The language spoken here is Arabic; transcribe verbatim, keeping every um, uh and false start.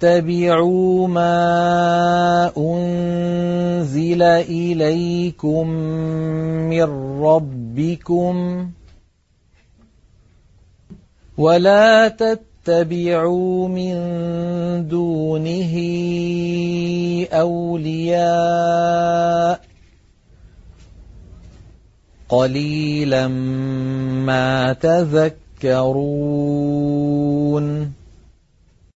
اتَّبِعُوا مَا أُنزِلَ إِلَيْكُم مِّن رَّبِّكُمْ وَلَا تَتَّبِعُوا مِن دُونِهِ أَوْلِيَاءَ قَلِيلًا مَّا تَذَكَّرُونَ